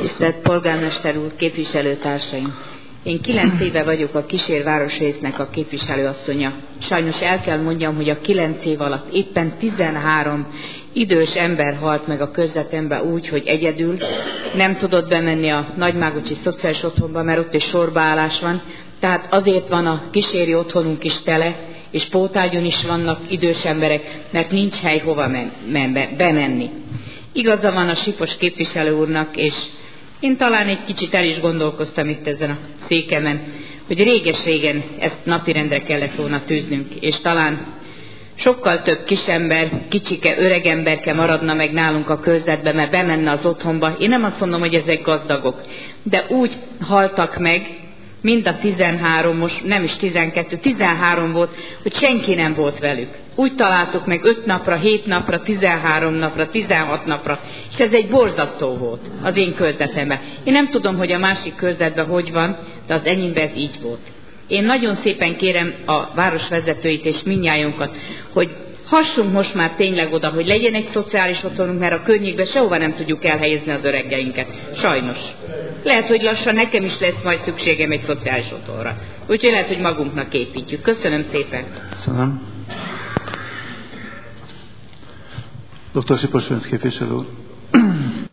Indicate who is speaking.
Speaker 1: Tisztelt polgármester úr, képviselőtársaim! Én 9 éve vagyok a Kisér városrésznek a képviselőasszonya. Sajnos el kell mondjam, hogy a 9 év alatt éppen 13 idős ember halt meg a körzetemben úgy, hogy egyedül nem tudott bemenni a Nagymágocsi Szociális Otthonba, mert ott is sorbaállás van. Tehát azért van a kíséri otthonunk is tele, és pótágyon is vannak idős emberek, mert nincs hely hova bemenni. Igaza van a Sipos képviselő úrnak, és én talán egy kicsit el is gondolkoztam itt ezen a székemen, hogy réges-régen ezt napirendre kellett volna tűznünk, és talán sokkal több kisember, kicsike, öreg emberke maradna meg nálunk a körzetben, mert bemenne az otthonba. Én nem azt mondom, hogy ezek gazdagok, de úgy haltak meg, mind a 13, most nem is 12, 13 volt, hogy senki nem volt velük. Úgy találtuk meg 5 napra, 7 napra, 13 napra, 16 napra, és ez egy borzasztó volt az én körzetemben. Én nem tudom, hogy a másik körzetben hogy van, de az enyémben ez így volt. Én nagyon szépen kérem a városvezetőit és mindnyájunkat, hogy hassunk most már tényleg oda, hogy legyen egy szociális otthonunk, mert a környékben sehova nem tudjuk elhelyezni az öregeinket. Sajnos. Lehet, hogy lassan nekem is lesz majd szükségem egy szociális otthonra. Úgyhogy lehet, hogy magunknak építjük. Köszönöm szépen.
Speaker 2: Köszönöm. Dr. Sipos Ferenc képviselő úr.